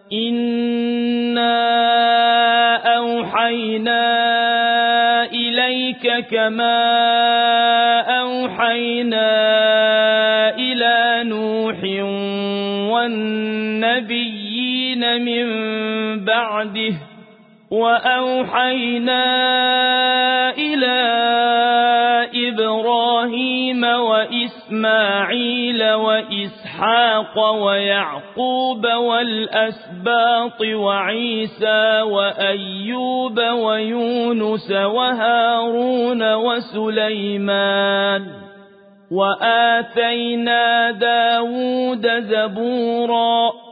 إنا أوحينا إليك كما أوحينا إلى نوح والنبيين من بعده وأوحينا إلى إبراهيم وإسماعيل وإسحاق ويعقوب والأسباط وعيسى وأيوب ويونس وهارون وسليمان وآتينا داود زبورا